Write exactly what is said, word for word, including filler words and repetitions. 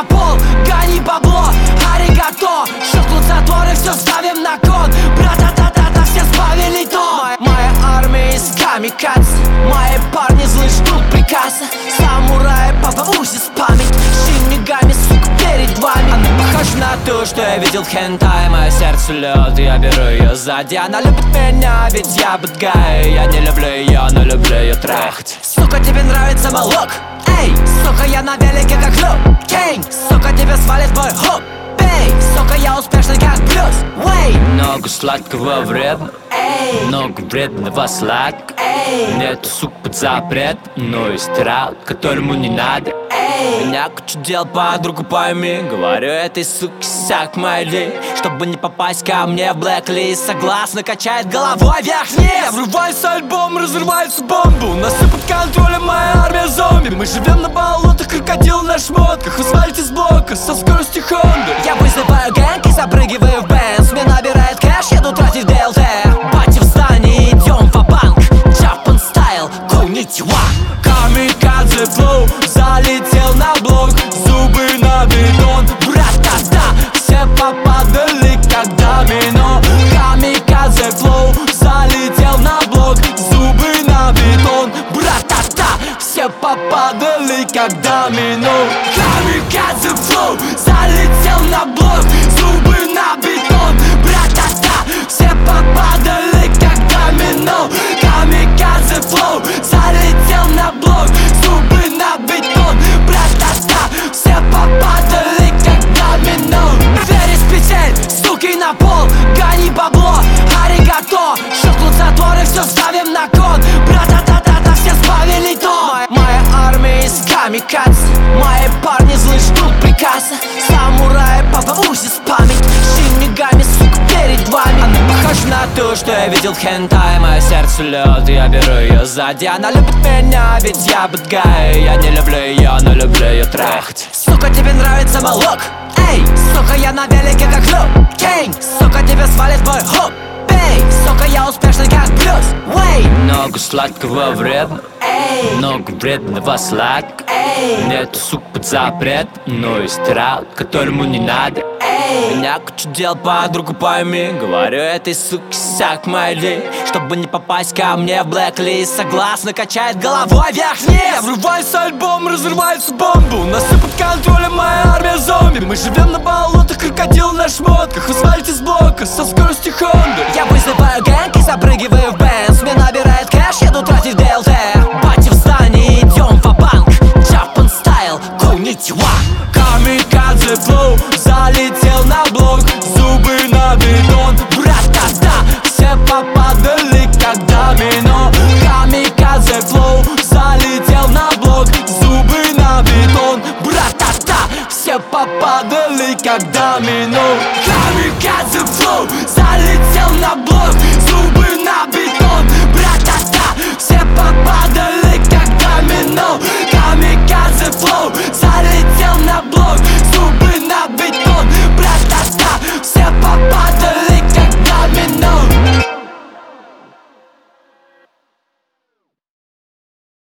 на пол, гони бабло, аригато. Щелкнут заторы, все ставим на кон. Бра-та-та-та-та, все сбавили тон. Моя, моя армия из камикадзе, мои парни злые ждут приказа. Самураи, папа, узис память, шинигами, сука, перед вами. Она похожа на то, что я видел в хентай. Мое сердце лед, я беру ее сзади. Она любит меня, ведь я bad guy. Я не люблю ее, но люблю ее трахать. Сука, тебе нравится молок? Эй, сука, я на велике как Люк Кейн. Сука, тебе свалит твой хук. Бей, сука, я успешный как Брюс Уэйн. Много сладкого вредно, много вредного сладкого. Нету, сук, под запрет, но есть раунд, которому не надо. Меня куча дел, подругу пойми. Говорю этой суке сяк майли, чтобы не попасть ко мне в блэк-лист. Согласно, качает головой вверх-вниз. Я врываюсь альбом, разрывается бомбу. Нас все под контролем, моя армия зомби. Мы живем на болотах, крокодил на шмотках. Вы свалите с блока со скоростью Хонды. Я вызываю гэнг и запрыгиваю в бенз. Мне набирает кэш, еду тратить ди эл ти. Бати в здании, идем в банк. Japan style, конничева. Камикадзе флоу, залетел на блок, зубы на бетон. Бра-та-та, все попадали как домино. Камикадзе флоу, залетел на блок, зубы на бетон. Бра-та-та, все попадали как домино. Камикадзе флоу, залетел на блок, зубы на бетон. Бра-та-та, все попадали как домино. Камикадзе флоу, залетел на блок, зубы на бетон. Бра-та-та, все попадали как домино. Дверь из петель, стуки на пол, гони бабло, аригато. Щелкнут заторы, все ставим на кон. Бра-та-та-та-та, все сбавили тон. Моя, моя армия из камикадзе, мои парни злые ждут приказа. Самураи, папа, узис память, шинигами, сука, перед вами. Она похожа на то, что я видел в хентай. Мое сердце лед, я беру ее сзади. Она любит меня, ведь я bad guy. Я не люблю ее, но люблю ее трахать. Сука, тебе нравится молок? Эй, сука, я на велике как Люк Кейн. Сука, тебе свалит твой хук. Бей, сука, я успешный как Брюс Уэйн. Много сладкого вредно, много вредного сладкого. Нету, сук, под запрет, но есть раунд, которому не надо. Меня куча дел, подругу пойми. Говорю этой суке сяк майли, чтобы не попасть ко мне в блэк-лист. Согласно, качает головой вверх-вниз. Я врываюсь альбом, разрывается бомбу. Нас все под контролем, моя армия зомби. Мы живем на болотах, крокодил на шмотках. Вы свалите с блока со скоростью Хонды. Я вызываю гэнг и запрыгиваю в бенз. Мне набирает кэш, еду тратить ди эл ти.